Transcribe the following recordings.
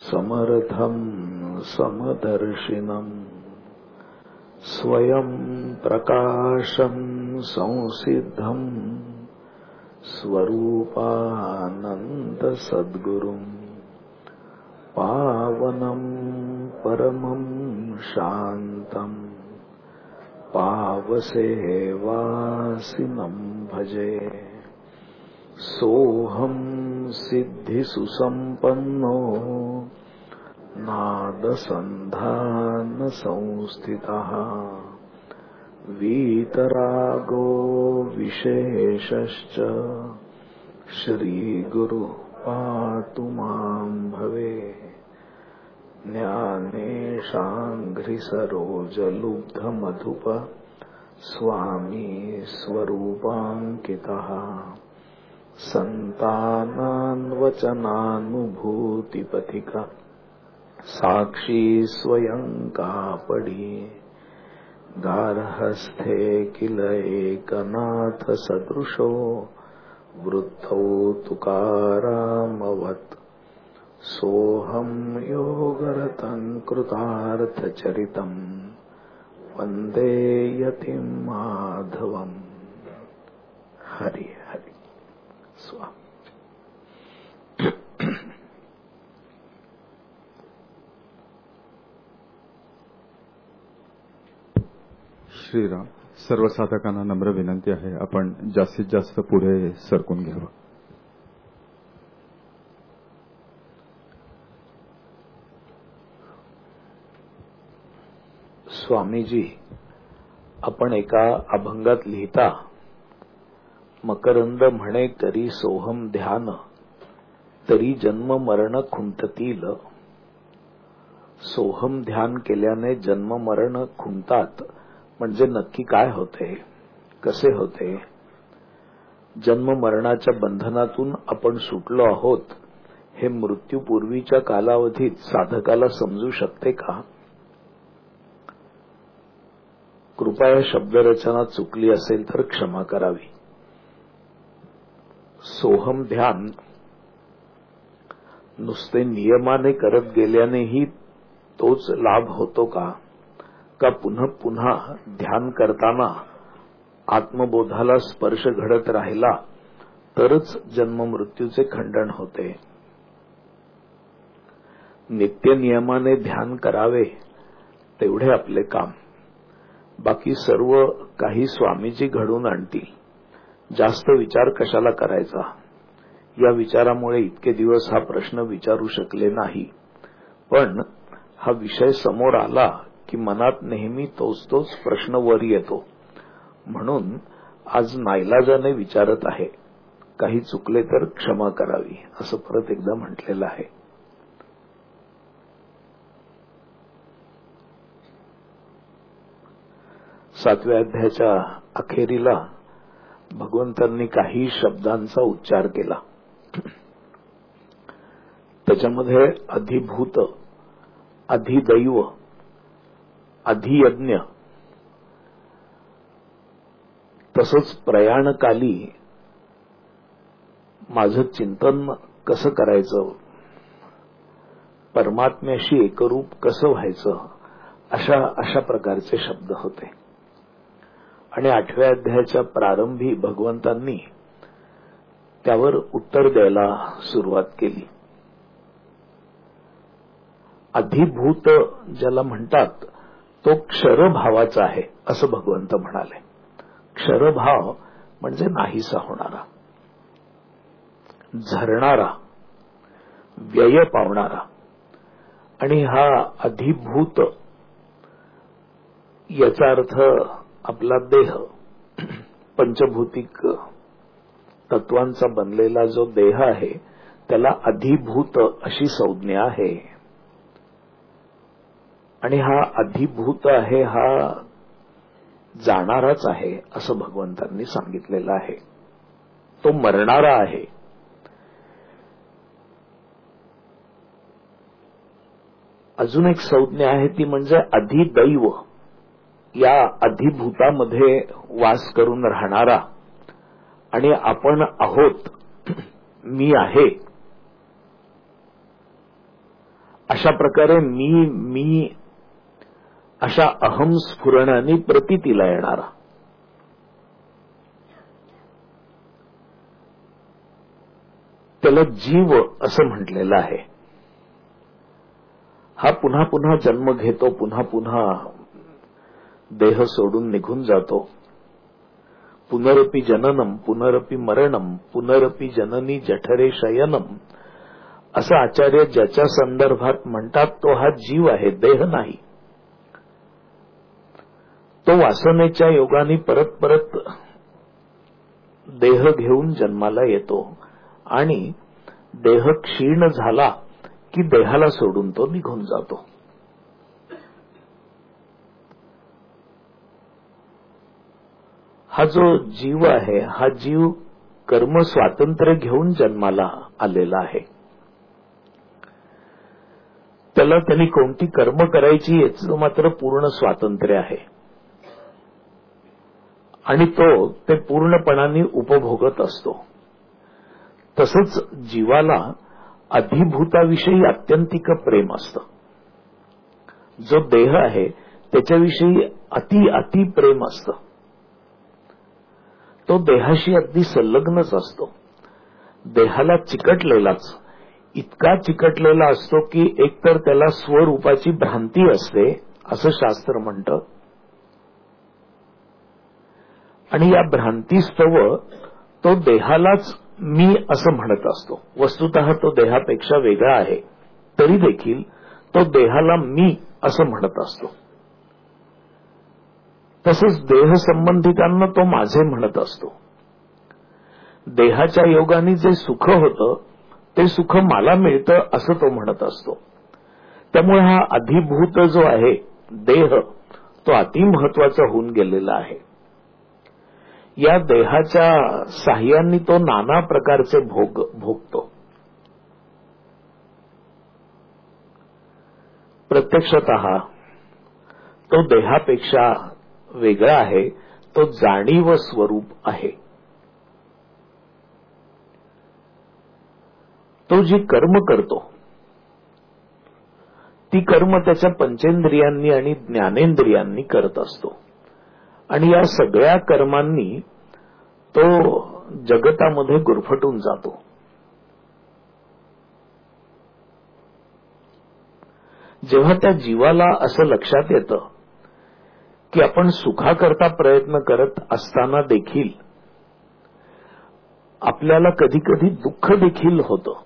समर्थं समदर्शिनं स्वयं प्रकाशं संसिद्धं स्वरूपानंद सद्गुरुं पावनं परमं शान्तं पावसेवासिनं भजे। सोऽहं सिद्धिसुसम्पन्नो नादसन्धानसंस्थितः वीतरागो विशेषश्च श्रीगुरुः पातु मां भवे। ज्ञानेशाङ्घ्रिसरोजलुब्धमधुप स्वामी स्वरूपाङ्कितः सन्तानान्वचनानुभूतिपथिका साक्षी स्वयं कापडी गार्हस्थ्ये किल एकनाथ सदृशो वृद्धौ तुकारामवत्। सोऽहं योगरतं कृतार्थचरितं वन्दे यतिं माधवम्। हरि हरि स्वामी। श्रीराम. सर्व साधकांना नम्र विनंती आहे, आपण जास्तीत जास्त पुढे सरकून घ्यावं. स्वामीजी, आपण एका अभंगात लिहिता, मकरंद म्हणे करी सोहम ध्यान, तरी जन्म मरण खुंटतील. सोहम ध्यान केल्याने जन्म मरण खुंटतात म्हणजे नक्की काय होते, कसे होते? जन्म मरणाच्या बंधनातून आपण सुटलो आहोत हे मृत्यूपूर्वीच्या कालावधीत साधकाला समजू शकते का? कृपया शब्दरचना चुकली असेल तर क्षमा करावी. सोहम ध्यान नुसते नियमाने करत गेल्यानेही तोच लाभ होतो का? का पुन्हा पुन्हा ध्यान करताना आत्मबोधाला स्पर्श घडत राहिला तरच जन्म मृत्यूचे खंडन होते? नित्य नियमाने ध्यान करावे तेवढे आपले काम, बाकी सर्व काही स्वामीजी घडून आणतील. जास्त विचार कशाला करायचा? या विचारामुळे इतके दिवस हा प्रश्न विचारू शकले नाही, पण हा विषय समोर आला की मनात नेहमी तोच प्रश्न वर येतो. म्हणून आज नाईलाजाने विचारत आहे. काही चुकले तर क्षमा करावी, असं परत एकदा म्हटलेलं आहे. सातव्या अध्यायाच्या अखेरीला भगवंतांनी काही शब्दांचा उच्चार केला. त्याच्यामध्ये अधिभूत, अधिदैव, अधियज्ञ, तसंच प्रयाणकाली माझं चिंतन कसं करायचं, परमात्म्याशी एकरूप कसं व्हायचं, अशा प्रकारचे शब्द होते. आणि आठव्या अध्यायाच्या प्रारंभी भगवंतांनी त्यावर उत्तर द्यायला सुरुवात केली. अधिभूत ज्याला म्हणतात तो क्षरभावाचा आहे असं भगवंत म्हणाले. क्षरभाव म्हणजे नाहीसा होणारा, झरणारा, व्यय पावणारा. आणि हा अधिभूत याचा अर्थ आपला देह, पंचभौतिक तत्वांचा बनलेला जो देह आहे त्याला अधिभूत अशी संज्ञा आहे. आणि हा अधिभूत आहे, हा जाणाराच आहे असं भगवंतांनी सांगितलेलं आहे. तो मरणारा आहे. अजून एक संज्ञा आहे ती म्हणजे अधिदैव. या अधिभूतामध्ये वास करून राहणारा आणि आपण आहोत, मी आहे अशा प्रकारे मी अशा अहम स्फुरणाने प्रतीतीला येणारा. त्याला जीव असं म्हटलेलं आहे. हा पुन्हा पुन्हा जन्म घेतो, पुन्हा पुन्हा देह सोडून निघून जातो. पुनरपि जननम पुनरपि मरणम पुनरपि जननी जठरे शयनम असं आचार्य ज्याच्या संदर्भात म्हणतात तो हा जीव आहे, देह नाही. तो वासनेच्या योगाने परत परत देह घेऊन जन्माला येतो आणि देह क्षीण झाला की देहाला सोडून तो निघून जातो. हा जो जीव आहे हा जीव कर्म स्वातंत्र्य घेऊन जन्माला आलेला आहे. त्याला त्यांनी कोणती कर्म करायची याचं मात्र पूर्ण स्वातंत्र्य आहे आणि तो ते पूर्णपणाने उपभोगत असतो. तसंच जीवाला अधिभूताविषयी अत्यंतिक प्रेम असतं. जो देह आहे त्याच्याविषयी अति प्रेम असतं. तो देहाशी अगदी संलग्नच असतो. देहाला चिकटलेलाच, इतका चिकटलेला असतो की एकतर त्याला स्वरूपाची भ्रांती असते असं शास्त्र म्हणतं आणि या भ्रांतीस्तव तो देहालाच मी असं म्हणत असतो. वस्तुतः तो देहापेक्षा वेगळा आहे तरी देखील तो देहाला मी असं म्हणत असतो. तसंच देह संबंधितांना तो माझे म्हणत असतो. देहाच्या योगाने जे सुख होतं ते सुख मला मिळतं असं तो म्हणत असतो. त्यामुळे हा अधिभूत जो आहे देह तो अतिमहत्वाचा होऊन गेलेला आहे. या देहाच्या साह्याने तो नाना प्रकारचे भोग भोगतो. प्रत्यक्षतः तो देहापेक्षा वेगळा आहे. तो जाणीव स्वरूप आहे. तो जी कर्म करतो ती कर्म त्याच्या पंचेंद्रियांनी आणि ज्ञानेंद्रियांनी करत असतो आणि या सगळ्या कर्मांनी तो जगतामध्ये गुरफटून जातो. जेव्हा त्या जीवाला असं लक्षात येतं की आपण सुखाकरता प्रयत्न करत असताना देखील आपल्याला कधी कधी दुःख देखील होतं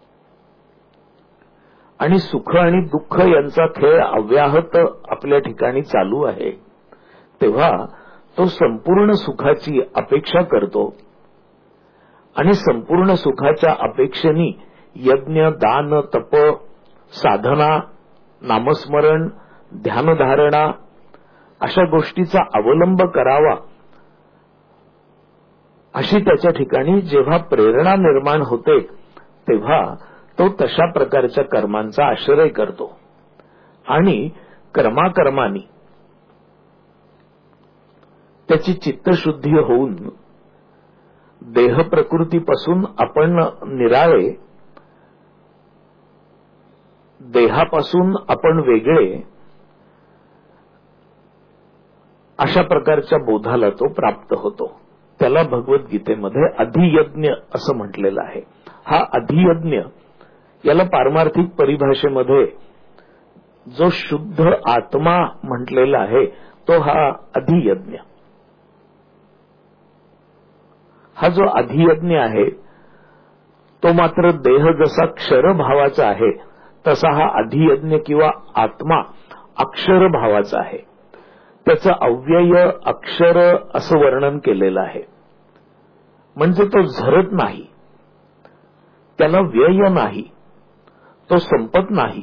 आणि सुख आणि दुःख यांचा खेळ अव्याहत आपल्या ठिकाणी चालू आहे, तेव्हा तो संपूर्ण सुखाची अपेक्षा करतो आणि संपूर्ण सुखाच्या अपेक्षेने यज्ञ, दान, तप, साधना, नामस्मरण, ध्यानधारणा अशा गोष्टीचा अवलंब करावा अशी त्याच्या ठिकाणी जेव्हा प्रेरणा निर्माण होते तेव्हा तो तशा प्रकारच्या कर्मांचा आश्रय करतो आणि कर्माकर्मांनी त्याची चित्तशुद्धी होऊन देह प्रकृतीपासून आपण निराळे, देहापासून आपण वेगळे अशा प्रकारच्या बोधाला तो प्राप्त होतो. त्याला भगवद्गीतेमध्ये अधियज्ञ असं म्हटलेलं आहे. हा अधियज्ञ याला पारमार्थिक परिभाषेमध्ये जो शुद्ध आत्मा म्हटलेला आहे तो हा अधियज्ञ. हा जो अधियज्ञ आहे तो मात्र देह जसा क्षरभावाचा आहे तसा हा अधियज्ञ किंवा आत्मा अक्षर भावाचा आहे. त्याचं अव्यय अक्षर असं वर्णन केलेलं आहे. म्हणजे तो झरत नाही, त्याला व्यय नाही, तो संपत नाही.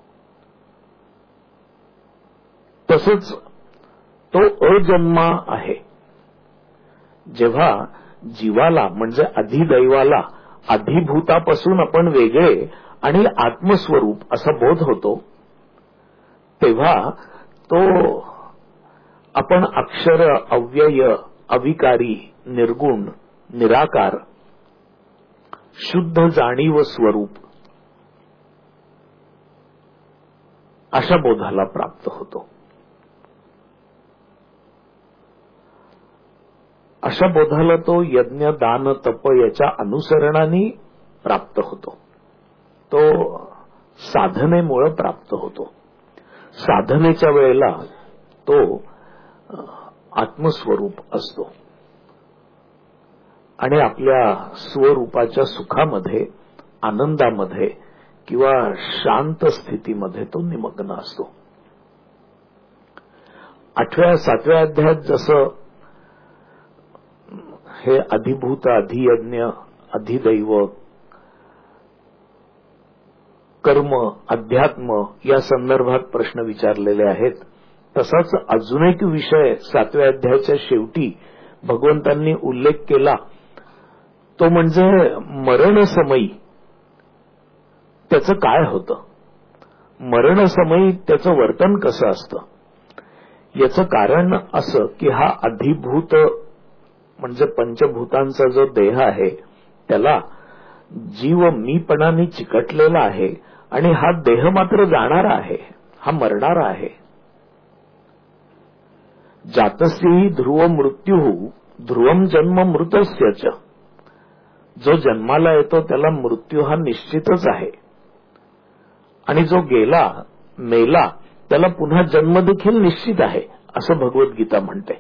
तसंच तो अजन्मा आहे. जेव्हा जीवाला म्हणजे अधिदैवाला अधिभूतापासून आपण वेगळे आणि आत्मस्वरूप असा बोध होतो तेव्हा तो आपण अक्षर, अव्यय, अविकारी, निर्गुण, निराकार, शुद्ध जाणीव स्वरूप अशा बोधाला प्राप्त होतो. अशा बोधाला तो यज्ञ दान तप याच्या अनुसरणाने प्राप्त होतो. तो साधनेमुळे प्राप्त होतो. साधनेच्या वेळेला तो आत्मस्वरूप असतो आणि आपल्या स्वरूपाच्या सुखामध्ये, आनंदामध्ये किंवा शांत स्थितीमध्ये तो निमग्न असतो. 8व्या 7व्या अध्यायात जसं हे अधिभूत, अधियज्ञ, अधिदैव, कर्म, अध्यात्म या संदर्भात प्रश्न विचारलेले आहेत, तसाच अजून एक विषय 7व्या अध्यायाच्या शेवटी भगवंतांनी उल्लेख केला, तो म्हणजे मरणसमयी त्याचं काय होतं, मरणसमयी त्याचं वर्तन कसं असतं. याचं कारण असं की हा अधिभूत म्हणजे पंचभूतांचा जो देह आहे त्याला जीव मीपणाने चिकटलेला आहे आणि हा देह मात्र जाणारा आहे, हा मरणारा आहे. जातस्यहि ध्रुव मृत्यू ध्रुवम जन्म मृतस्यच. जो जन्माला येतो त्याला मृत्यू हा निश्चितच आहे आणि जो गेला मेला त्याला पुन्हा जन्म देखील निश्चित आहे असं भगवद्गीता म्हणते.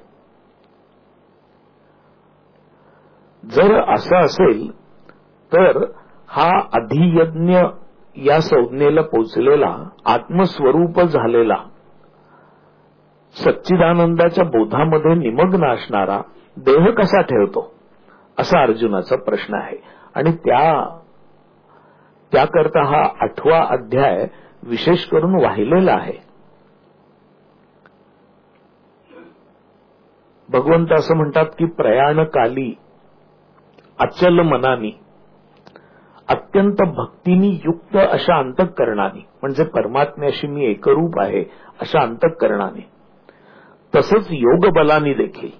जर असं असेल तर हा अधियज्ञ या संज्ञेला पोचलेला, आत्मस्वरूप झालेला, सच्चिदानंदाच्या बोधामध्ये निमग्न असणारा देह कसा ठेवतो असा अर्जुनाचा प्रश्न आहे. आणि त्याकरता हा 8वा अध्याय विशेष करून वाहिलेला आहे. भगवंत असं म्हणतात की प्रयाणकाली अचल मनानी, अत्यंत भक्तीनी युक्त अशा अंतःकरणाने, म्हणजे परमात्म्याशी मी एकरूप आहे अशा अंतःकरणाने, तसंच योगबलानी देखील,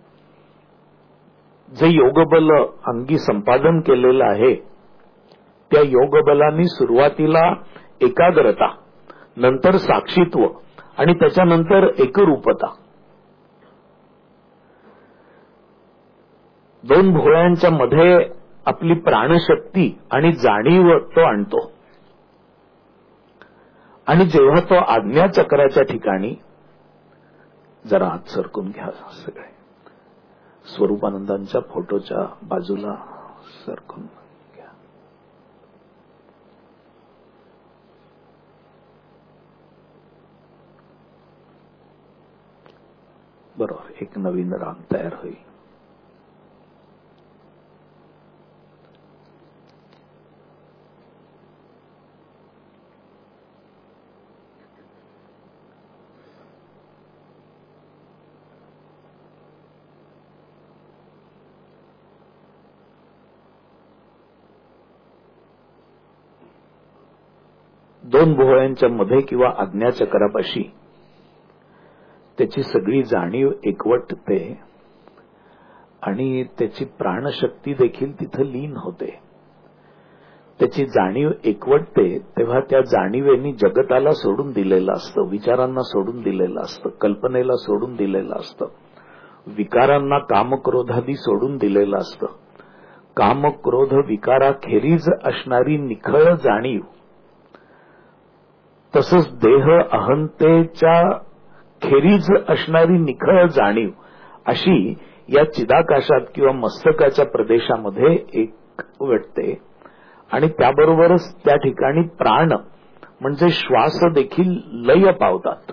जे योगबल अंगी संपादन केलेलं आहे त्या योगबलांनी सुरुवातीला एकाग्रता, नंतर साक्षीत्व आणि त्याच्यानंतर एकरूपता, 2 भोळ्यांच्या मध्ये आपली प्राणशक्ती आणि जाणीव तो आणतो. आणि जेव्हा तो आज्ञाचक्राच्या ठिकाणी, जरा आत सरकून घ्या, सगळे स्वरूपानंदांच्या फोटोच्या बाजूला सरकून घ्या. बरोबर, एक नवीन रांग तयार होईल. दोन भोवळ्यांच्या मध्ये किंवा आज्ञाचक्रापाशी त्याची सगळी जाणीव एकवटते आणि त्याची प्राणशक्ती देखील तिथं लीन होते. त्याची जाणीव एकवटते तेव्हा त्या जाणीवेनी जगताला सोडून दिलेलं असतं, विचारांना सोडून दिलेलं असतं, कल्पनेला सोडून दिलेलं असतं, विकारांना कामक्रोधादी सोडून दिलेलं असतं. कामक्रोध विकाराखेरीज असणारी निखळ जाणीव, तसंच देह अहंतेच्या खेरीज असणारी निखळ जाणीव, अशी या चिदाकाशात किंवा मस्तकाच्या प्रदेशामध्ये एक वाटते. आणि त्याबरोबरच त्या ठिकाणी प्राण म्हणजे श्वास देखील लय पावतात.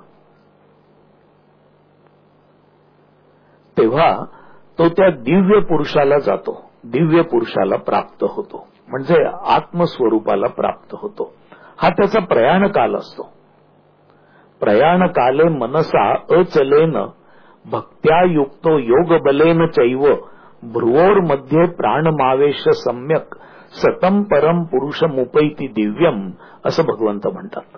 तेव्हा तो त्या दिव्य पुरुषाला जातो, दिव्य पुरुषाला प्राप्त होतो, म्हणजे आत्मस्वरूपाला प्राप्त होतो. हा त्याचा प्रयाणकाल असतो. प्रयाणकाले मनसा अचलेन भक्त्या युक्तो योगबलेन चैव भ्रुवोर्मध्ये प्राणमावेश सम्यक सतम परम पुरुषमुपैति दिव्यम, असं भगवंत म्हणतात.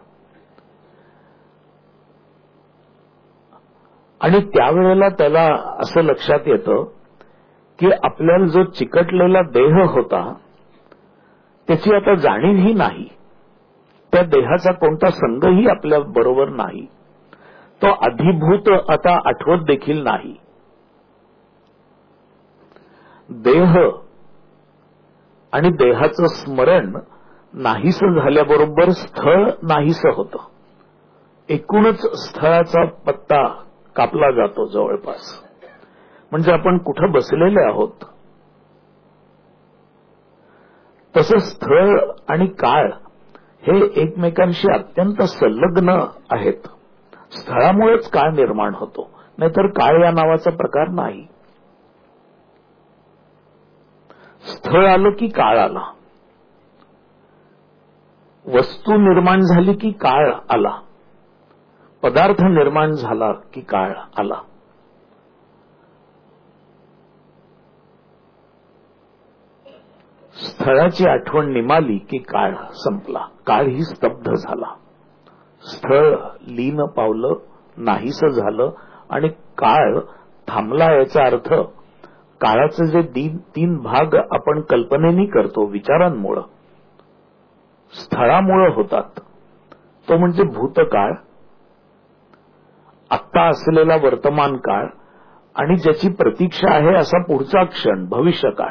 आणि त्यावेळेला त्याला असं लक्षात येतं की आपल्याला जो चिकटलेला देह होता त्याची आता जाणीवही नाही. त्या देहाचा कोणता संघही आपल्या बरोबर नाही. तो अधिभूत आता आठवत देखील नाही. देह आणि देहाचं स्मरण नाहीसं झाल्याबरोबर स्थळ नाहीसं होतं. एकूणच स्थळाचा पत्ता कापला जातो जवळपास. म्हणजे आपण कुठं बसलेले आहोत. तसं स्थळ आणि काळ हे एकमेकांशी अत्यंत संलग्न आहेत. स्थळामुळेच काळ निर्माण होतो, नाहीतर काळ या नावाचा प्रकार नाही. स्थळ आलं की काळ आला. वस्तू निर्माण झाली की काळ आला. पदार्थ निर्माण झाला की काळ आला. स्थळाची आठवण निमाली की काळ संपला. काळही स्तब्ध झाला. स्थळ लीन पावलं, नाहीसं झालं आणि काळ थांबला. याचा अर्थ काळाचे जे तीन भाग आपण कल्पनेनी करतो विचारांमुळं, स्थळामुळं होतात. तो म्हणजे भूतकाळ, आत्ता असलेला वर्तमान काळ आणि ज्याची प्रतीक्षा आहे असा पुढचा क्षण भविष्यकाळ.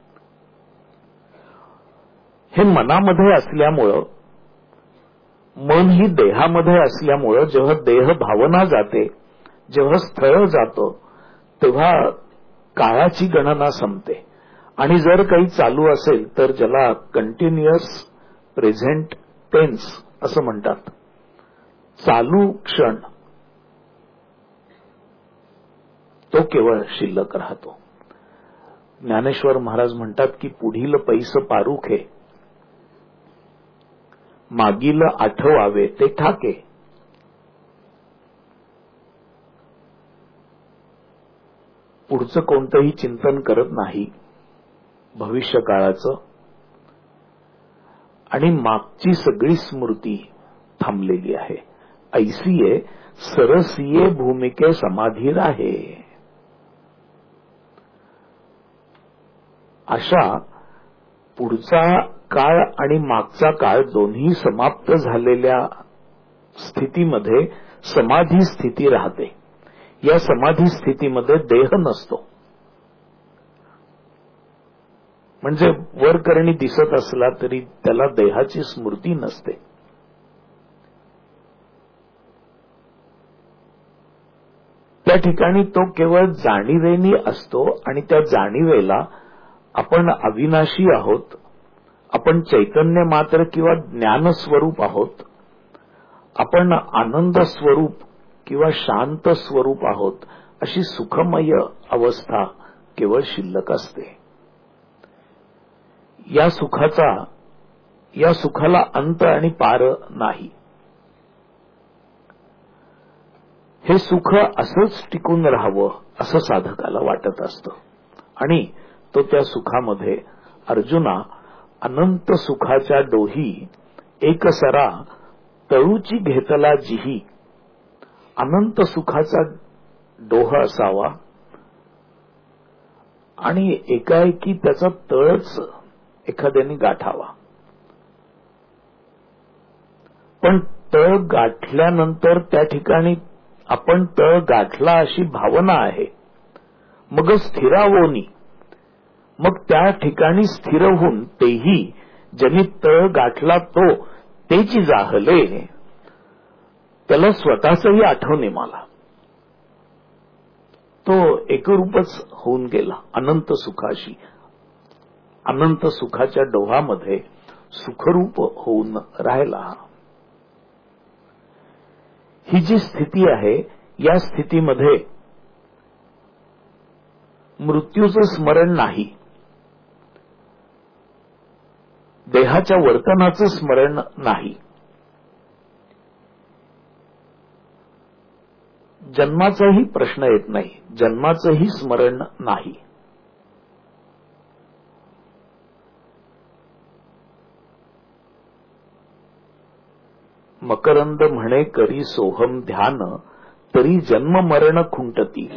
हे मनामध्ये असल्यामुळं, मन ही देहामध्ये असल्यामुळं जेव्हा देह भावना जाते, जेव्हा स्थळ जातो, तेव्हा काळाची गणना संपते. आणि जर काही चालू असेल तर ज्याला कंटिन्युअस प्रेझेंट टेन्स असं म्हणतात, चालू क्षण, तो केवळ शिल्लक राहतो. ज्ञानेश्वर महाराज म्हणतात की पुढील पैस पारुखे, मागील आठवावे ते ठाके. पुढचं कोणतंही चिंतन करत नाही भविष्यकाळाचं, आणि मागची सगळी स्मृती थांबलेली आहे. ऐसिये सरसिये भूमिके समाधीर आहे. अशा पुढचा काळ आणि मागचा काळ दोन्ही समाप्त झालेल्या स्थितीमध्ये समाधी स्थिती राहते. या समाधी स्थितीमध्ये देह नसतो. म्हणजे वरकरणी दिसत असला तरी त्याला देहाची स्मृती नसते. त्या ठिकाणी तो केवळ जाणीवेनी असतो आणि त्या जाणीवेला आपण अविनाशी आहोत, आपण चैतन्य मात्र किंवा ज्ञानस्वरूप आहोत, आपण आनंद स्वरूप किंवा शांत स्वरूप आहोत, अशी सुखमय अवस्था केवळ शिल्लक असते. या सुखाला अंत आणि पार नाही. हे सुख असंच टिकून राहावं असं साधकाला वाटत असतं. आणि तो त्या सुखामध्ये अर्जुना अनंत सुखाच्या डोही एकसरा तळूची घेतला जिही. अनंत सुखाचा डोह असावा आणि एकाएकी त्याचा तळच एखाद्याने गाठावा. पण तळ गाठल्यानंतर त्या ठिकाणी आपण तळ गाठला अशी भावना आहे, मग स्थिरावोनी, मग त्या ठिकाणी स्थिर होऊन तेही ज्यांनी तळ गाठला तो तेची जाहले, त्याला स्वतःचही आठवणे मला. तो एकरूपच होऊन गेला अनंत सुखाशी. अनंत सुखाच्या डोहामध्ये सुखरूप होऊन राहिला. ही जी स्थिती आहे, या स्थितीमध्ये मृत्यूचं स्मरण नाही, देहाच्या वर्तनाचं स्मरण नाही, जन्माचाही प्रश्न येत नाही, जन्माचंही स्मरण नाही. मकरंद म्हणे करी सोहम ध्यान, तरी जन्म मरण खुंटतील.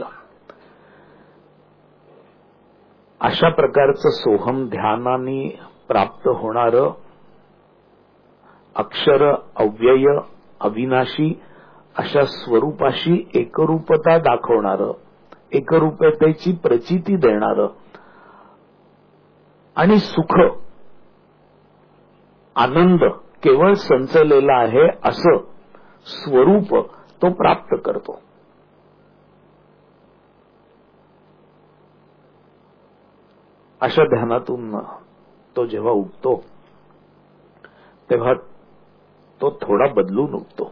अशा प्रकारचं सोहम ध्यानाने प्राप्त होणारं अक्षर, अव्यय, अविनाशी अशा स्वरूपाशी एकरूपता दाखवणारं, एकरूपतेची प्रचिती देणारं आणि सुख, आनंद केवळ संचलेला आहे असं स्वरूप तो प्राप्त करतो. अशा ध्यानातून तो जेव्हा उठतो तेव्हा तो थोडा बदलून उठतो.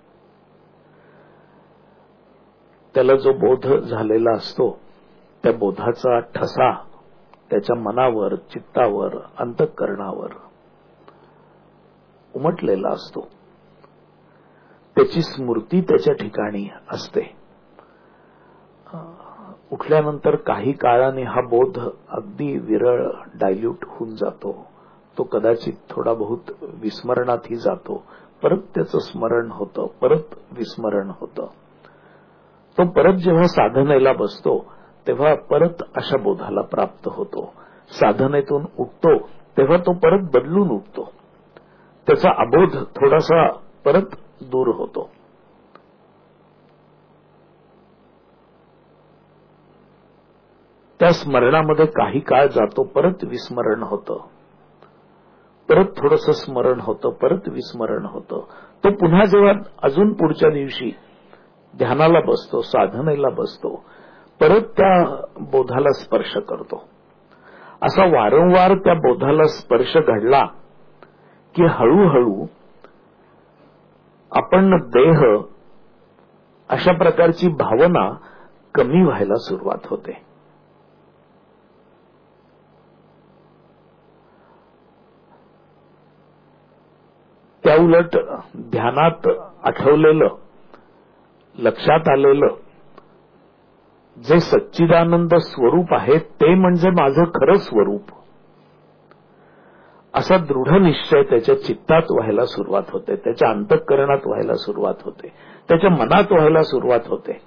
त्याला जो बोध झालेला असतो त्या बोधाचा ठसा त्याच्या मनावर, चित्तावर, अंतःकरणावर उमटलेला असतो. त्याची स्मृती त्याच्या ठिकाणी असते. उठल्यानंतर काही काळाने हा बोध अगदी विरळ, डायल्यूट होऊन जातो. तो कदाचित थोडा बहुत विस्मरणातही जातो. परत त्याचं स्मरण होतं, परत विस्मरण होतं. तो परत जेव्हा साधनेला बसतो तेव्हा परत अशा बोधाला प्राप्त होतो. साधनेतून उठतो तेव्हा तो परत बदलून उठतो. त्याचा अबोध थोडासा परत दूर होतो. त्या स्मरणामध्ये काही काळ जातो, परत विस्मरण होतं, परत थोडंसं स्मरण होतं, परत विस्मरण होतं. तो पुन्हा जेव्हा अजून पुढच्या दिवशी ध्यानाला बसतो, साधनेला बसतो, परत त्या बोधाला स्पर्श करतो. असा वारंवार त्या बोधाला स्पर्श घडला की हळूहळू आपण देह अशा प्रकारची भावना कमी व्हायला सुरुवात होते. त्याउलट ध्यानात आठवलेलं, लक्षात आलेलं जे सच्चिदानंद स्वरूप आहे ते म्हणजे माझं खरं स्वरूप, असा दृढ निश्चय त्याच्या चित्तात व्हायला सुरुवात होते, त्याच्या अंतःकरणात व्हायला सुरुवात होते, त्याच्या मनात व्हायला सुरुवात होते.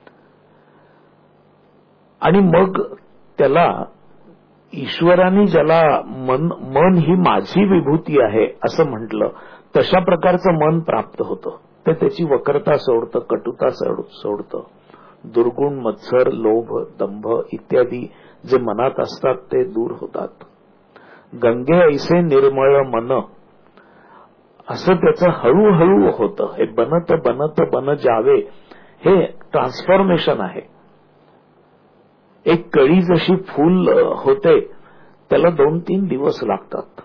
आणि मग त्याला ईश्वराने ज्याला मन ही माझी विभूती आहे असं म्हटलं, तशा प्रकारचं मन प्राप्त होतं. ते त्याची वक्रता सोडतं, कटुता सोडतं. दुर्गुण, मत्सर, लोभ, दंभ इत्यादी जे मनात असतात ते दूर होतात. गंगे ऐसे निर्मळ मन असं त्याचं हळूहळू होतं. हे बनत बनत बन जावे हे ट्रान्सफॉर्मेशन आहे. एक कळी जशी फूल होते त्याला 2-3 दिवस लागतात,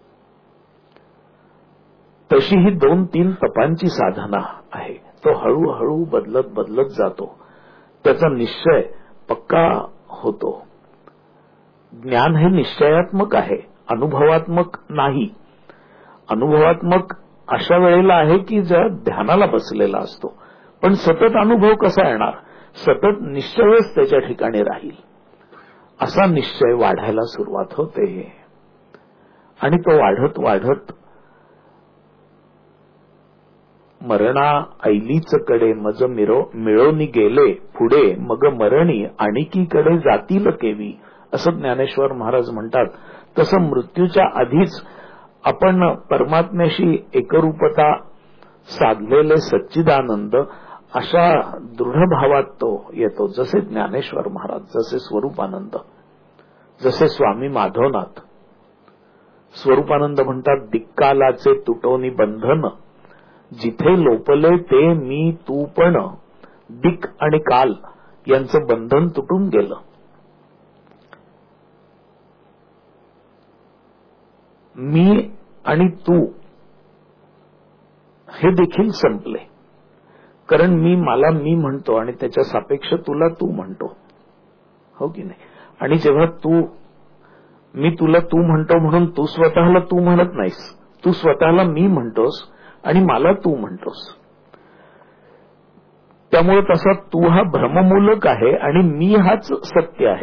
तशी ही 2-3 तपांची साधना आहे. तो हळूहळू बदलत बदलत जातो. त्याचा निश्चय पक्का होतो. ज्ञान हे निश्चयात्मक आहे, अनुभवात्मक नाही. अनुभवात्मक अशा वेळेला आहे की जर ध्यानाला बसलेला असतो. पण सतत अनुभव कसा येणार? सतत निश्चयच त्याच्या ठिकाणी राहील. असा निश्चय वाढायला सुरुवात होते. आणि तो वाढत वाढत मरणा ऐलीच कडे मज मिळवणी गेले पुढे, मग मरणी आणिकीकडे जातील केवी असं ज्ञानेश्वर महाराज म्हणतात. तसं मृत्यूच्या आधीच आपण परमात्म्याशी एकरूपता साधलेले सच्चिदानंद अशा दृढ भावात तो येतो. जसे ज्ञानेश्वर महाराज, जसे स्वरूपानंद, जसे स्वामी माधवनाथ. स्वरूपानंद म्हणतात, दिक्कालाचे तुटोनी बंधन जिथे लोपले ते मी तू पण, दिक आणि काल यांचं बंधन तुटून गेलं. मी आणि तू हे देखील संपले. कारण मी मला मी म्हणतो आणि त्याच्या सापेक्ष तुला तू म्हणतो, हो की नाही? आणि जेव्हा मी तुला तू म्हणतो म्हणून तू स्वतःला तू म्हणत नाहीस, तू स्वतःला मी म्हणतोस आणि मला तू म्हणतोस. त्यामुळे तसा तू हा भ्रममूलक आहे आणि मी हाच सत्य आहे.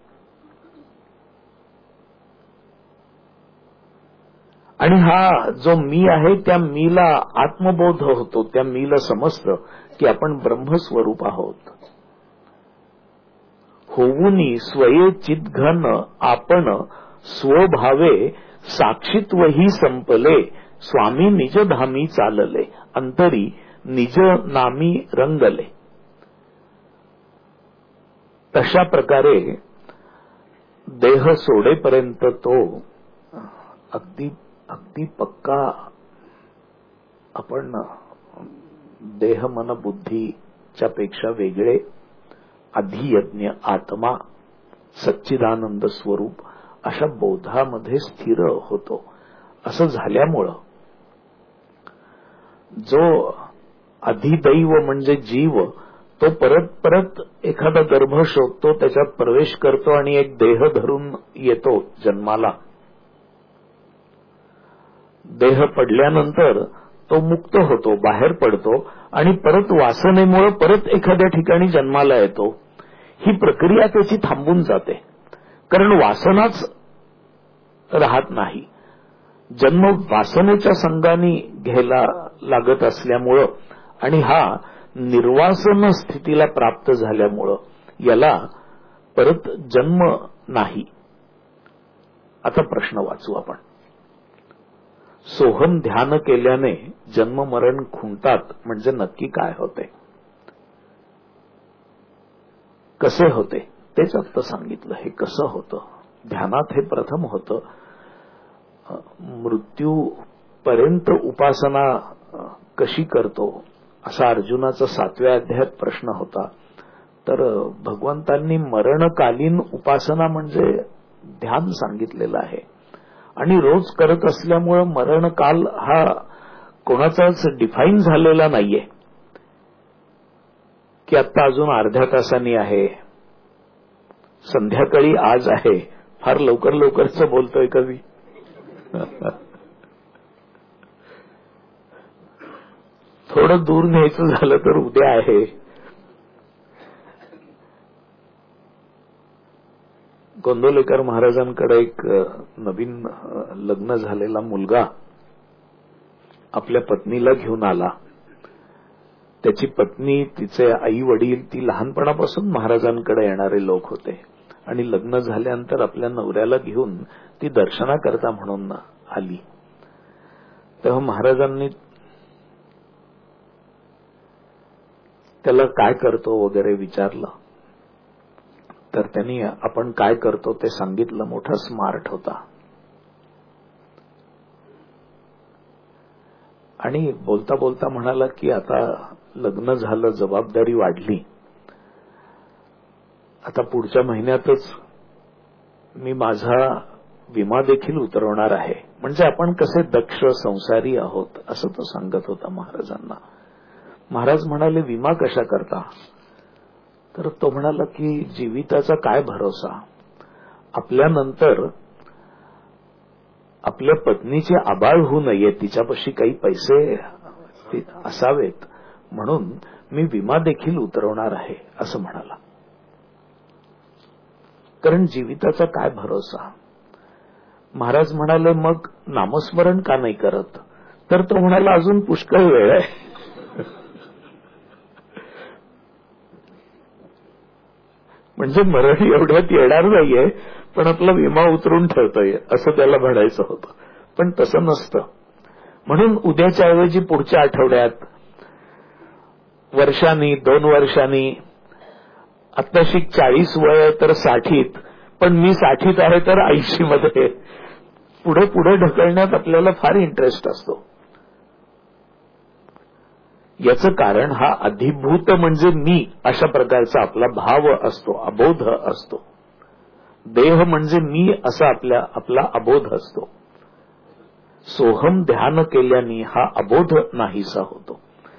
आणि हा जो मी आहे त्या मीला आत्मबोध होतो. त्या मीला समजतं की आपण ब्रह्मस्वरूप आहोत. होऊनी स्वये चिद्घन आपण स्वभावे साक्षित्वही संपले, स्वामी निज धामी चालले, अंतरी निज नामी रंगले. तशा प्रकारे देह सोडेपर्यंत तो अगदी अगदी पक्का आपण देह मन बुद्धीच्या पेक्षा वेगळे अधियज्ञ आत्मा सच्चिदानंद स्वरूप अशा बोधामध्ये स्थिर होतो. असं झाल्यामुळं जो अधिदैव म्हणजे जीव तो परत परत एखादा गर्भ शोधतो, त्याच्यात प्रवेश करतो आणि एक देह धरून येतो जन्माला. देह पडल्यानंतर तो मुक्त होतो, बाहेर पडतो आणि परत वासनेमुळे परत एखाद्या ठिकाणी जन्माला येतो. ही प्रक्रिया त्याची थांबून जाते, कारण वासनाच राहत नाही. जन्म वासनेच्या संगाने घ्यायला लागत असल्यामुळं आणि हा निर्वासन स्थितीला प्राप्त झाल्यामुळं याला परत जन्म नाही. आता प्रश्न वाचू आपण. सोहम ध्यान केल्याने जन्म मरण खुंटतात म्हणजे नक्की काय होते, कसे होते तेच आता सांगितलं. हे कसं होतं ध्यानात हे प्रथम होतं. मृत्यूपर्यंत उपासना कशी करतो असा अर्जुनाचा 7व्या अध्यायात प्रश्न होता. तर भगवंतांनी मरणकालीन उपासना म्हणजे ध्यान सांगितलेलं आहे आणि रोज करत असल्यामुळं मरणकाल हा कोणाचाच डिफाईन झालेला नाहीये की आता अजून अर्ध्या तासांनी आहे, संध्याकाळी आज आहे. फार लवकर लवकरच बोलतोय कवी. थोडं दूर न्यायचं झालं तर उद्या आहे. गोंदवलेकर महाराजांकडे एक नवीन लग्न झालेला मुलगा आपल्या पत्नीला घेऊन आला. त्याची पत्नी, तिचे आई वडील, ती लहानपणापासून महाराजांकडे येणारे लोक होते आणि लग्न झाल्यानंतर आपल्या नवऱ्याला घेऊन ती दर्शनाकरता म्हणून आली. तेव्हा महाराजांनी त्याला काय करतो वगैरे विचारलं. तर त्यांनी आपण काय करतो ते सांगितलं. मोठा स्मार्ट होता आणि बोलता बोलता म्हणाला की आता लग्न झालं, जबाबदारी वाढली, आता पुढच्या महिन्यातच मी माझा विमा देखील उतरवणार आहे. म्हणजे आपण कसे दक्ष संसारी आहोत असं तो सांगत होता महाराजांना. महाराज म्हणाले विमा कशा करता? तर तो म्हणाला की जीविताचा काय भरोसा, आपल्यानंतर आपल्या पत्नीचे आबाळ होऊ नये, तिच्यापाशी काही पैसे असावेत, म्हणून मी विमा देखील उतरवणार आहे असं म्हणाला. कारण जीविताचा काय भरोसा. महाराज म्हणाले मग नामस्मरण का नाही करत? तर तो म्हणाला अजून पुष्कळ वेळ आहे. म्हणजे मरण एवढ्यात येणार नाहीये, पण आपला विमा उतरून ठेवतोय असं त्याला म्हणायचं होतं. पण तसं नसतं. म्हणून उद्याच्या ऐवजी पुढच्या आठवड्यात, वर्षांनी, 2 वर्षांनी, आत्ताशी 40 वय तर 60, पण मी 60 आहे तर 80 मध्ये, पुढे पुढे ढकलण्यात आपल्याला फार इंटरेस्ट असतो. याचं कारण हा अधिभूत म्हणजे मी अशा प्रकारचा आपला भाव असतो, अबोध असतो. देह म्हणजे मी असा आपला अबोध असतो. सोहम ध्यान केल्याने हा अबोध नाहीसा होतो.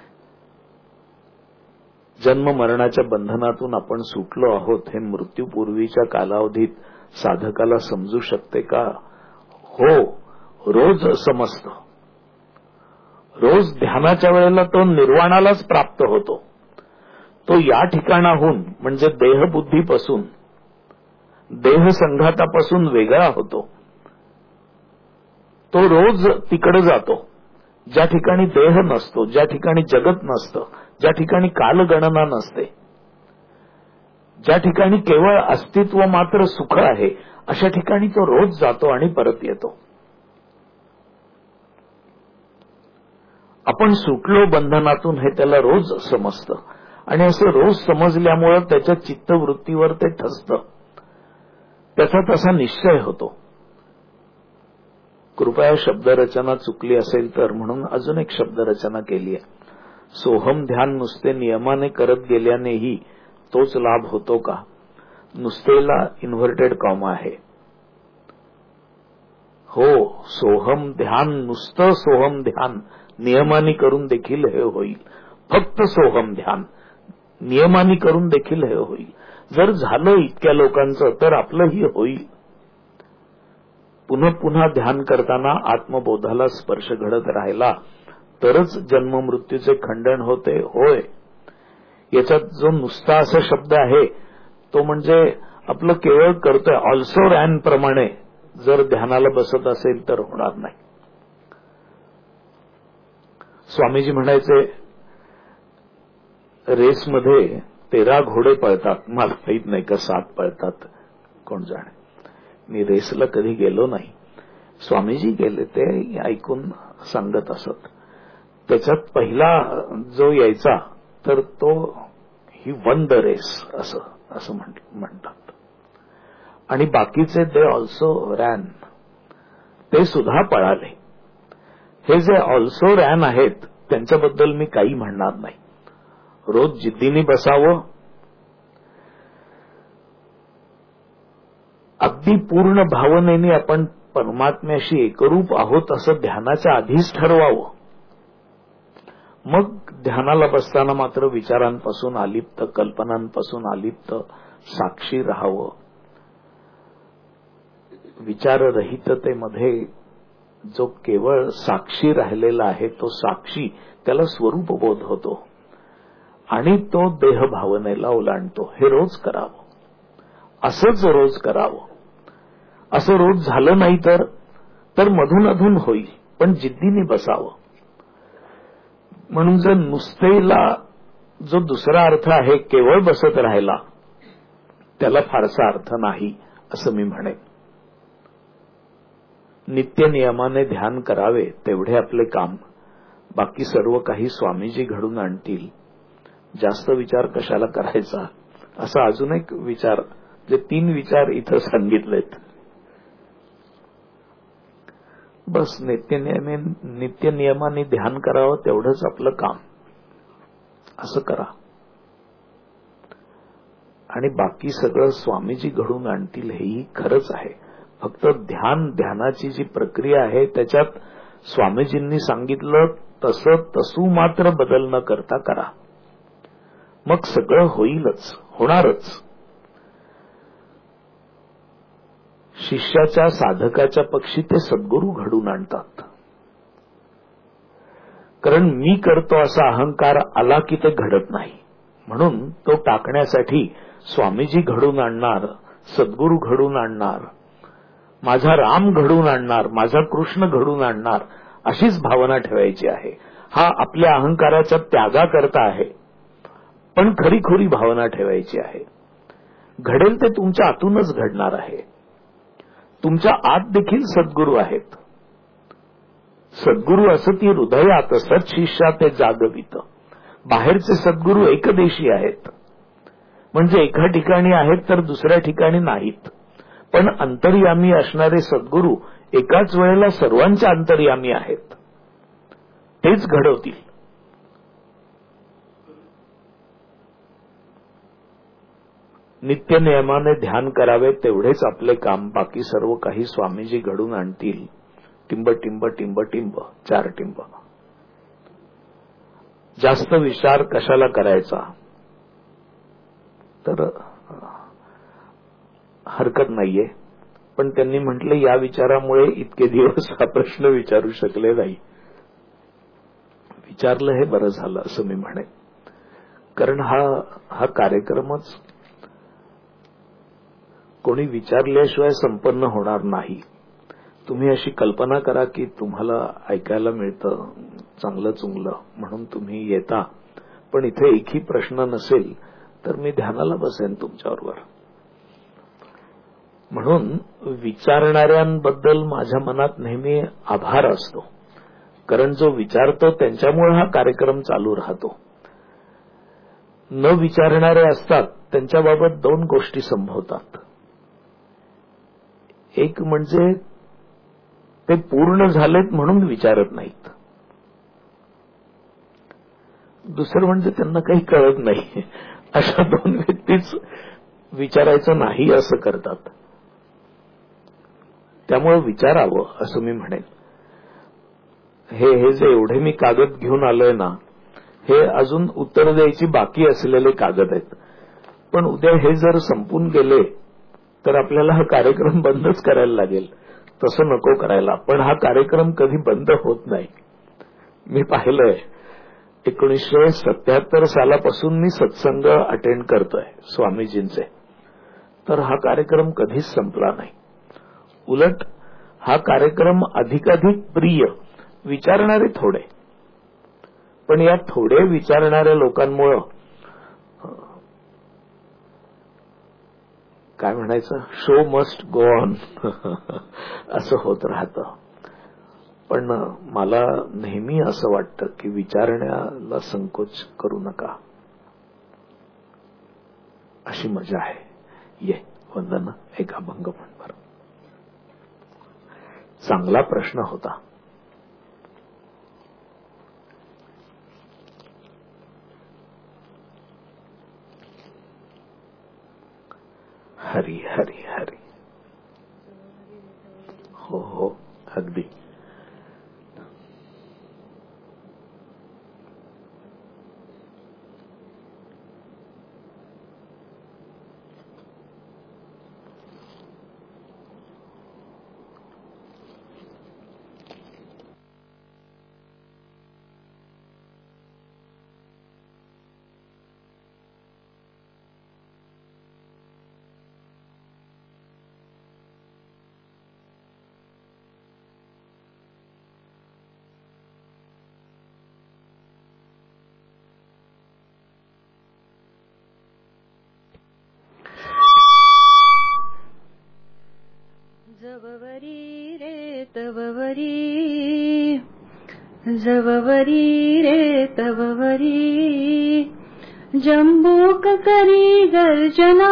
जन्म मरणाच्या बंधनातून आपण सुटलो आहोत हे मृत्यूपूर्वीच्या कालावधीत साधकाला समजू शकते का? हो, रोज समजतं. रोज ध्यानाच्या वेळेला तो निर्वाणालाच प्राप्त होतो. तो या ठिकाणाहून म्हणजे देहबुद्धीपासून, देह संघातापासून वेगळा होतो. तो रोज तिकडे जातो ज्या ठिकाणी देह नसतो, ज्या ठिकाणी जगत नसतं, ज्या ठिकाणी कालगणना नसते, ज्या ठिकाणी केवळ अस्तित्व मात्र सुख आहे, अशा ठिकाणी तो रोज जातो आणि परत येतो. आपण सुटलो बंधनातून हे त्याला रोज समजतं आणि असं रोज समजल्यामुळं त्याच्या चित्तवृत्तीवर ते ठसतं, त्याचा तसा निश्चय होतो. कृपया शब्दरचना चुकली असेल तर म्हणून अजून एक शब्दरचना केली आहे. सोहम ध्यान नुसते नियमाने करत गेल्यानेही तोच लाभ होतो का? नुसतेला इन्व्हर्टेड कॉमा आहे. हो, सोहम ध्यान, नुसतं सोहम ध्यान नियमाने करून देखील हे होईल. फक्त सोहम ध्यान नियमाने करून देखील हे होईल. जर झालं इतक्या लोकांचं तर आपलंही होईल. पुन्हा पुन्हा ध्यान करताना आत्मबोधाला स्पर्श घडत राहिला तरच जन्ममृत्यूचे खंडन होते. होय, याच्यात जो नुसता असा शब्द आहे तो म्हणजे आपलं केवळ करतोय ऑल्सो रॅन प्रमाणे जर ध्यानाला बसत असेल तर होणार नाही. स्वामीजी म्हणायचे, रेसमध्ये 13 घोडे पळतात, मला माहित नाही का 7 पळतात, कोण जाणे. मी रेसला कधी गेलो नाही. स्वामीजी गेले ते ऐकून सांगत असत. त्याच्यात पहिला जो यायचा तर तो ही वन द रेस असं म्हणतात. आणि बाकीचे दे ऑल्सो रॅन, ते सुद्धा पळाले. हे जे ऑल्सो रॅन आहेत त्यांच्याबद्दल मी काही म्हणणार नाही. रोज जिद्दीने बसावं, अगदी पूर्ण भावनेने आपण परमात्म्याशी एकरूप आहोत असं ध्यानाच्या आधीच ठरवावं. मग ध्यानाला बसताना मात्र विचारांपासून अलिप्त, कल्पनांपासून अलिप्त साक्षी राहावं. विचाररहिततेमध्ये जो केवळ साक्षी राहिलेला आहे तो साक्षी, त्याला स्वरूपबोध होतो आणि तो देहभावनेला ओलांडतो. हे रोज करावं, असंच रोज करावं. असं रोज झालं नाही तर मधून अधून होईल, पण जिद्दीने बसावं. म्हणून जर नुसतेला जो दुसरा अर्थ आहे केवळ बसत राहिला त्याला फारसा अर्थ नाही असं मी म्हणेन. नित्य नियमाने ध्यान करावे तेवढे आपले काम, बाकी सर्व काही स्वामीजी घडून आणतील. जास्त विचार कशाला करायचा, असा अजून एक विचार, जे 3 विचार इथं सांगितलेत. बस नित्य नियमाने ध्यान करावं तेवढंच आपलं काम, असं करा. आणि बाकी सगळं स्वामीजी घडून आणतील हेही खरंच आहे. फक्त ध्यानाची जी प्रक्रिया आहे त्याच्यात स्वामीजींनी सांगितलं तसं तसू मात्र बदल न करता करा. मग सगळं होईलच, होणारच. शिष्याच्या, साधकाच्या पक्षी ते सद्गुरू घडून आणतात. कारण मी करतो असा अहंकार आला की ते घडत नाही. म्हणून तो टाकण्यासाठी स्वामीजी घडून आणणार, सद्गुरू घडून आणणार, माझा राम घडून आणणार, माझा कृष्ण घडून आणणार, अशीच भावना ठेवायची आहे. हा आपल्या अहंकाराच्या त्यागाकरता आहे, पण खरीखुरी भावना ठेवायची आहे. घडेल ते तुमच्या आतूनच घडणार आहे. तुमच्या आत देखील सद्गुरू आहेत. सद्गुरू असती हृदयात, सत्शिष्या ते जागवित. बाहेरचे सद्गुरू एकदेशी आहेत, म्हणजे एका ठिकाणी आहेत तर दुसऱ्या ठिकाणी नाहीत. पण अंतर्यामी असणारे सद्गुरू एकाच वेळेला सर्वांच्या अंतर्यामी आहेत. तेच घडवतील. नित्य नियमाने ध्यान करावे तेवढेच आपले काम, बाकी सर्व काही स्वामीजी घडून आणतील. टिंब टिंब टिंब टिंब, 4 टिंब. जास्त विचार कशाला करायचा, तर हरकत नाहीये. पण त्यांनी म्हटलं या विचारामुळे इतके दिवस हा प्रश्न विचारू शकले नाही. विचारलं हे बरं झालं असं मी म्हणेन. कारण हा कार्यक्रमच कोणी विचारल्याशिवाय संपन्न होणार नाही. तुम्ही अशी कल्पना करा की तुम्हाला ऐकायला मिळतं चांगलं चुंगलं म्हणून तुम्ही येता, पण इथे एकही प्रश्न नसेल तर मी ध्यानाला बसेन तुमच्याबरोबर. म्हणून विचारणाऱ्यांबद्दल माझ्या मनात नेहमी आभार असतो. कारण जो विचारतो त्यांच्यामुळे हा कार्यक्रम चालू राहतो. न विचारणारे असतात त्यांच्याबाबत दोन गोष्टी संभवतात. एक म्हणजे ते पूर्ण झालेत म्हणून विचारत नाहीत. दुसरं म्हणजे त्यांना काही कळत नाही. अशा दोन व्यक्तीच विचारायचं नाही असं करतात. त्यामुळे विचारावं असं मी म्हणेन. हे जे एवढे मी कागद घेऊन आलोय ना, हे अजून उत्तर द्यायची बाकी असलेले कागद आहेत. पण उद्या हे जर संपून गेले तर आपल्याला हा कार्यक्रम बंदच करायला लागेल. तसं नको करायला. पण हा कार्यक्रम कधी बंद होत नाही. मी पाहिलंय 1977 सालापासून मी सत्संग अटेंड करतोय स्वामीजींचे. तर हा कार्यक्रम कधीच संपला नाही. उलट हा कार्यक्रम अधिकाधिक प्रिय. विचारणारे थोडे, पण या थोडे विचारणाऱ्या लोकांमुळं काय म्हणायचं, शो मस्ट गो ऑन असं होत राहतं. पण मला नेहमी असं वाटतं की विचारण्याला संकोच करू नका. अशी मजा आहे. ये वंदना, एक अभंग पण बरं. चांगला प्रश्न होता. हरी हरी हरी. हो हो, अगदी. जववरी रे तववरी, जववरी रे तववरी, जंबूक करी गर्जना,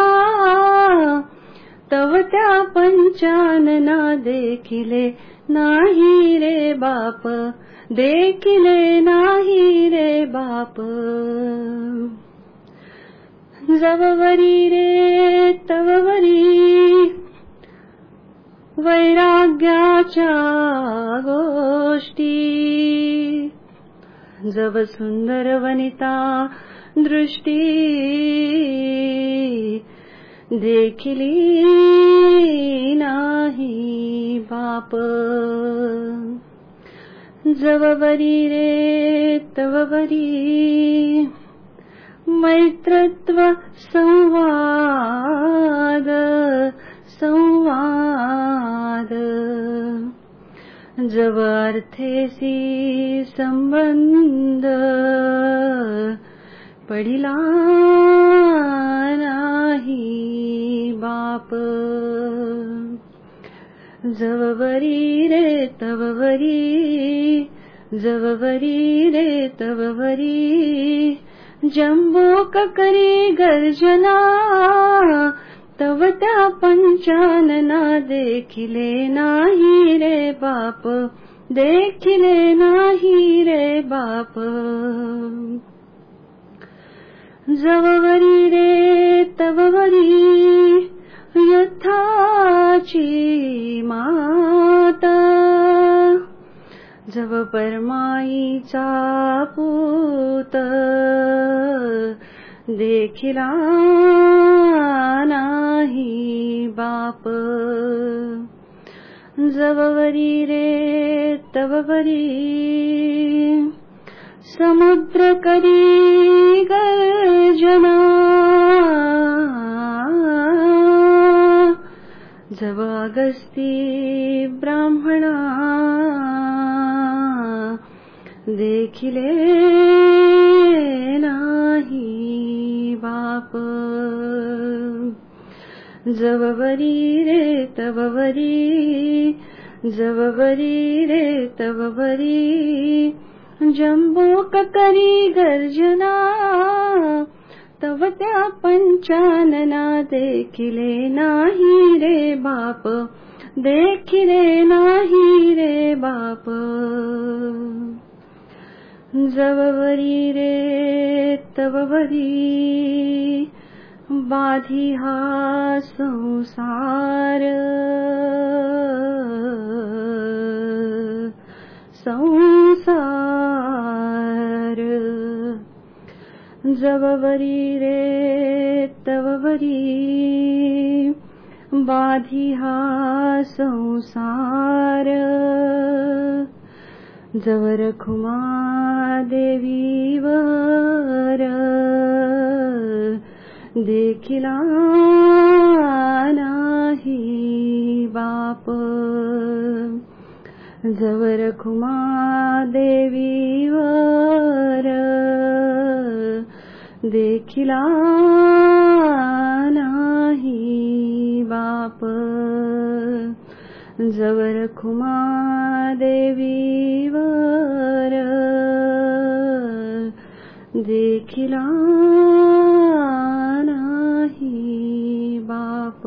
तव त्या पंचानना देखिले नाही रे बाप, देखिले नाही रे बाप. जववरी रे तववरी, वैराग्याच्या गोष्टी, जव सुंदर वनिता दृष्टी, देखिली नाही बाप. जववरी रे तववरी, मैत्रत्व संवाद संवाद, जव अर्थेसी संबंध, पडिला नाही बाप. जववरी रे तववरी, जववरी रे तववरी, जंबूक करी गर्जना, तव त्या पंचानना देखिले नाही रे बाप, देखिले नाही रे बाप. जववरी रे तववरी, यथाची मात, जव परमाईचा पूत, देखिला नाही बाप. जववरी रे तववरी, समुद्र करी गर्जना, जव अगस्ती ब्राह्मणा, देखिले नाही बाप. जववरी रे तववरी, जववरी रे तववरी जंबूक करी गर्जना तव त्या पंचानना देखिले नाही रे बाप देखिले नाही रे बाप जववरी रे तववरी बाधी हा संसार जववरी रे तववरी बाधी हा संसार जवर खुमा देवीवर देखिला नाही बाप जवर खुमा देवीवर देखिला नाही बाप जवर खुमा देवीवर देखिला नाही बाप.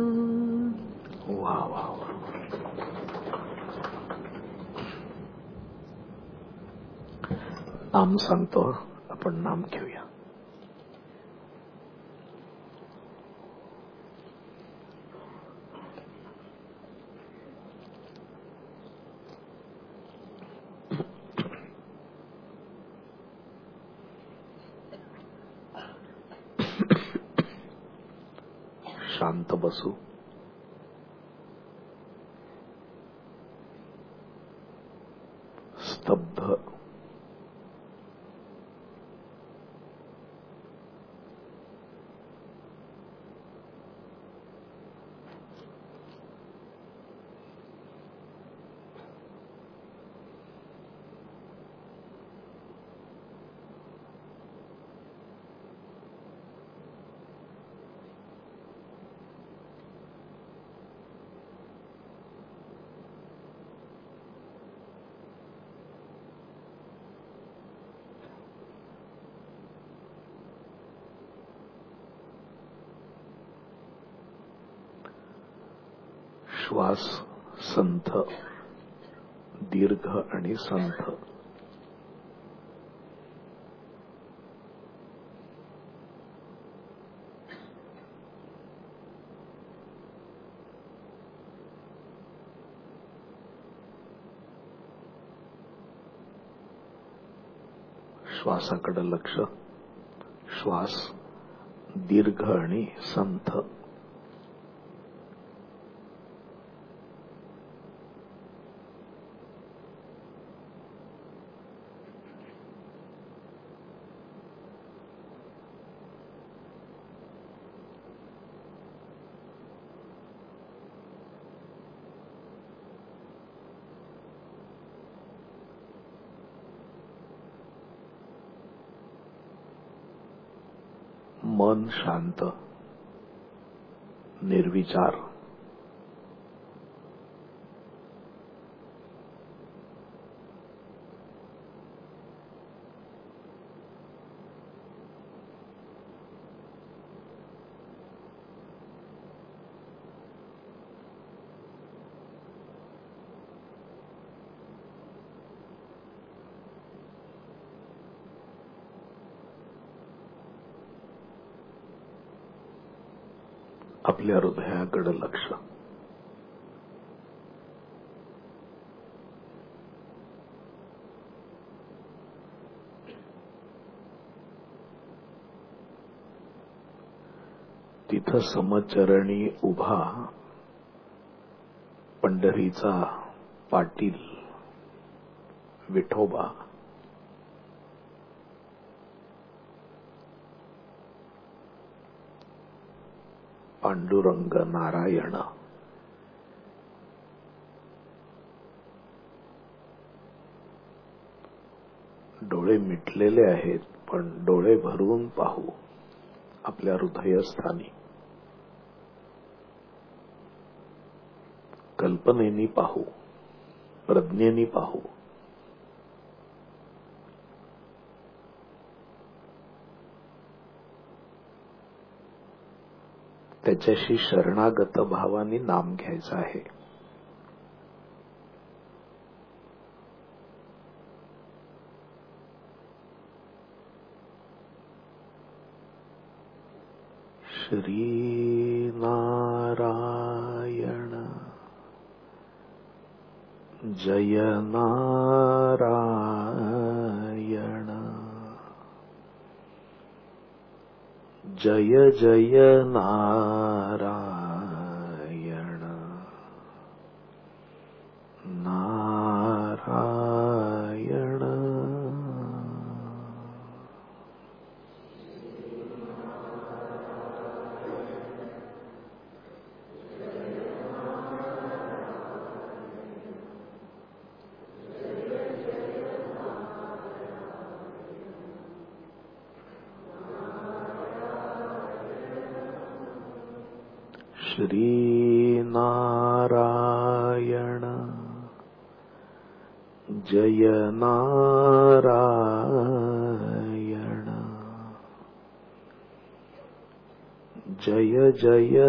वा वा वा. नाम सांगतो, आपण नाम घेऊया. शांत बसू. स्तब्ध. श्वास संथ, दीर्घ आणि संथ. श्वासाकडे लक्ष. श्वास दीर्घ आणि संथ. मन शांत, निर्विचार. आपल्या हृदयाकडे लक्ष. तिथं समचरणी उभा पंढरीचा पाटील विठोबा. पांडुरंग नारायण. डोळे मिटलेले आहेत, पण डोळे भरून पाहू आपल्या हृदयस्थानी. कल्पनेनी पाहू. प्रज्ञेने पाहू. त्याच्याशी शरणागत भावाने नाम घ्यायचं आहे. श्री नारायण जय नारायण जय जय नारायण नारायण. श्री नारायण जय नारायण जय जय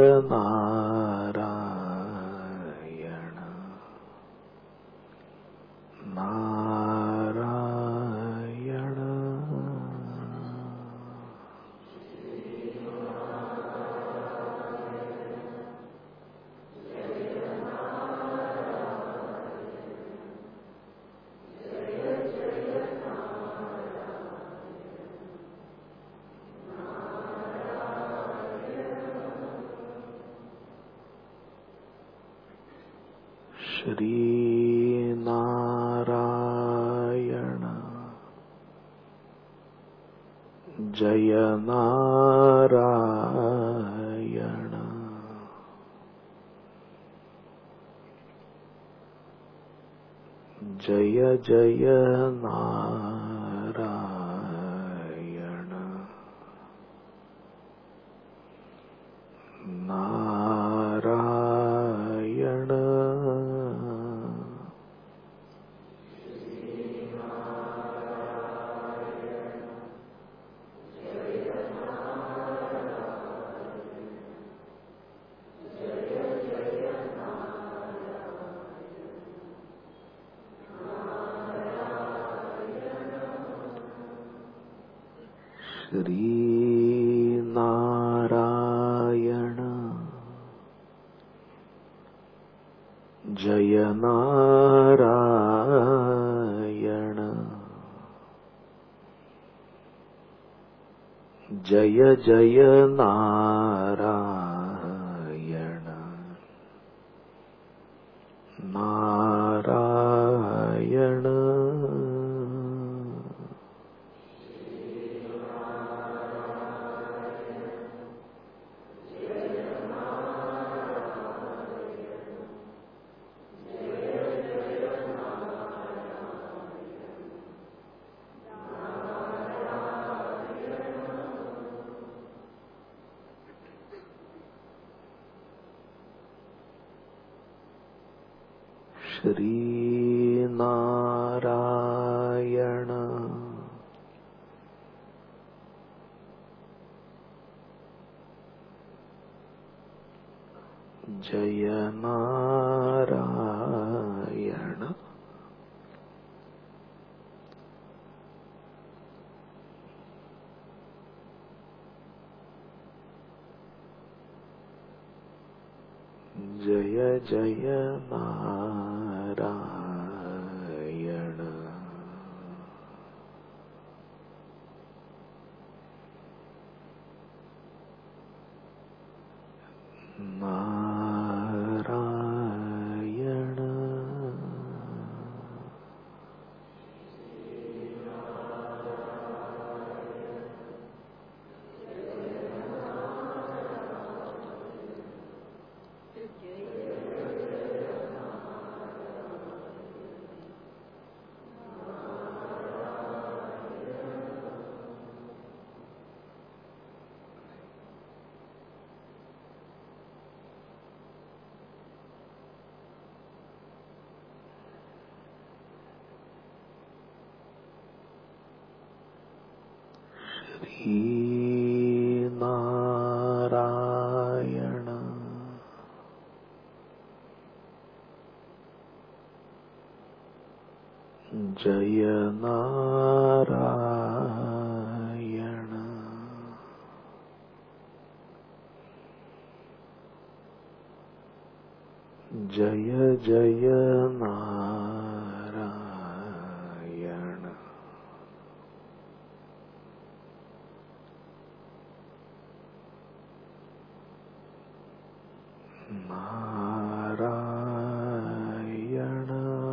नारायण नारायण. श्री नारायण जय नारायण जय जय नारायण नारायण. श्री नारायण जय नारायण जय जय नारायण नारायण. श्री नारायण जय नारायण जय जय नारायण नारायण. नारायण जय नारायण जय जय नारायण नारायण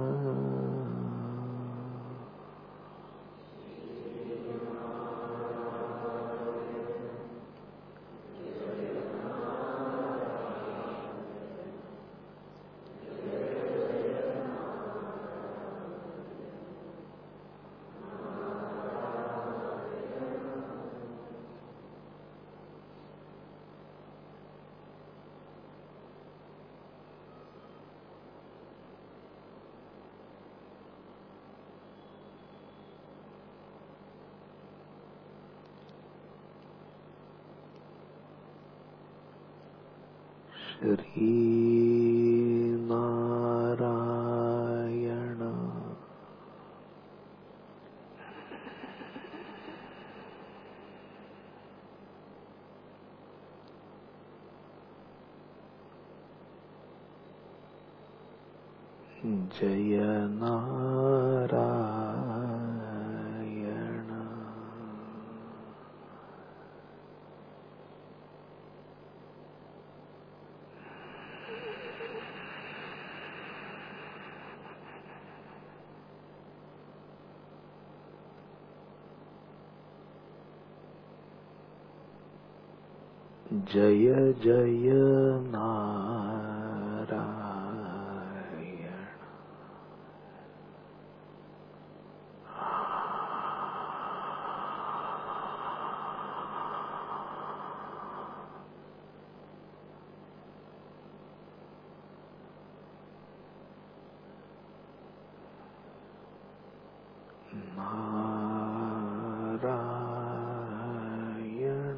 श्री नारायण जय नारायण जय जय नारायण नारायण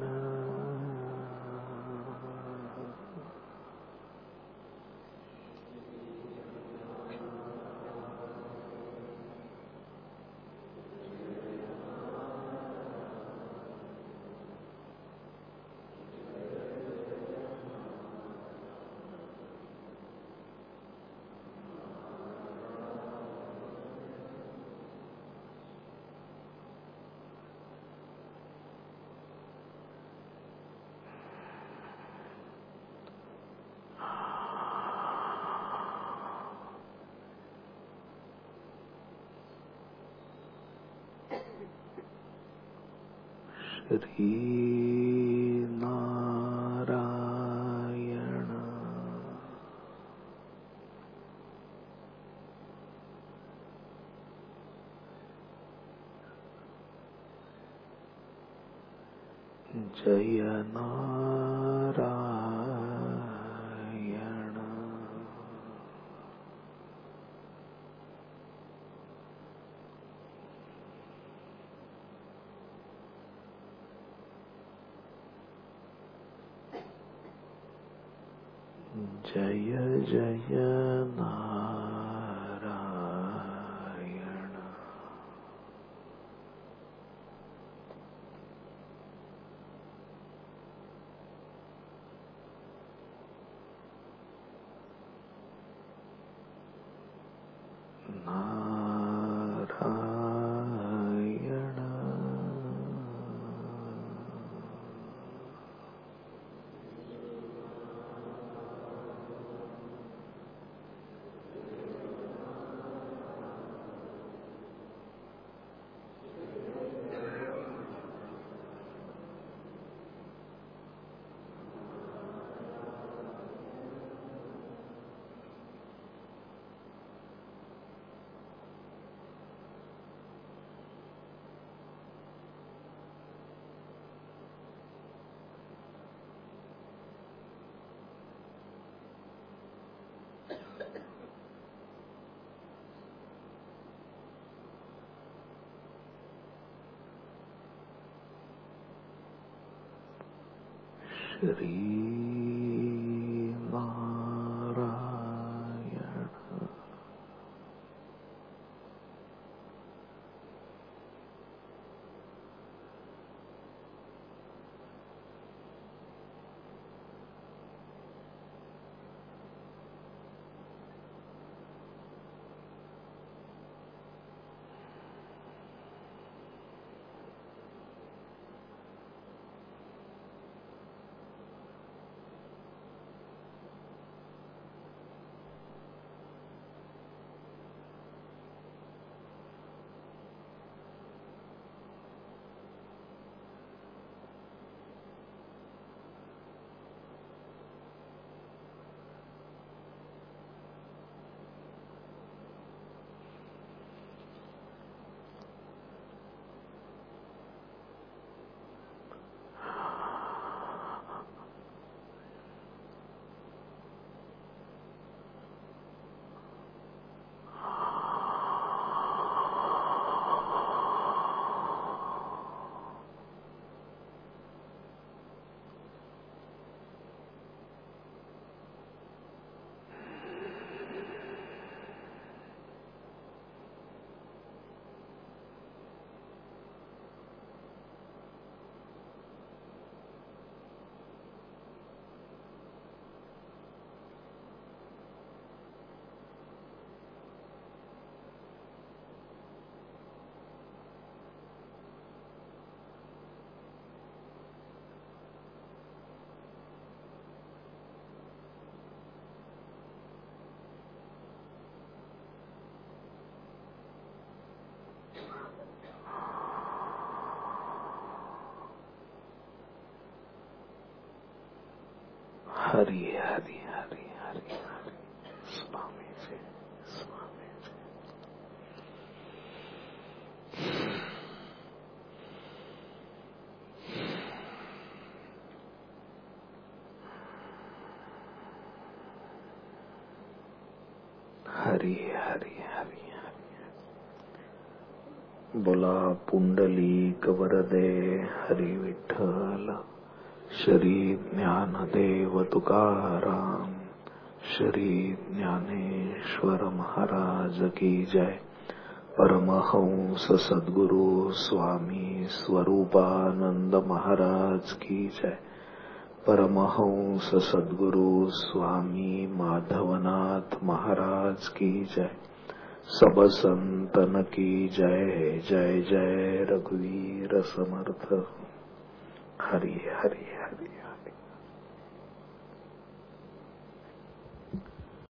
श्री नारायण जय नारायण जय जय नारायण नारायण श्री नारायण। हरि हरि हरि हरि हरि। स्वामी जी, स्वामी जी। हरि हरि हरि हरि। बोला पुंडलीक वरदे हरि विठ्ठल। श्री ज्ञानदेव तुकाराम। श्री ज्ञानेश्वर महाराज की जय। परमहंस सद्गुरु स्वामी स्वरूपानंद महाराज की जय। परमहंस सद्गुरु स्वामी माधवनाथ महाराज की जय। सब संतन की जय। जय जय रघुवीर समर्थ। हरि हरि हरि हरि।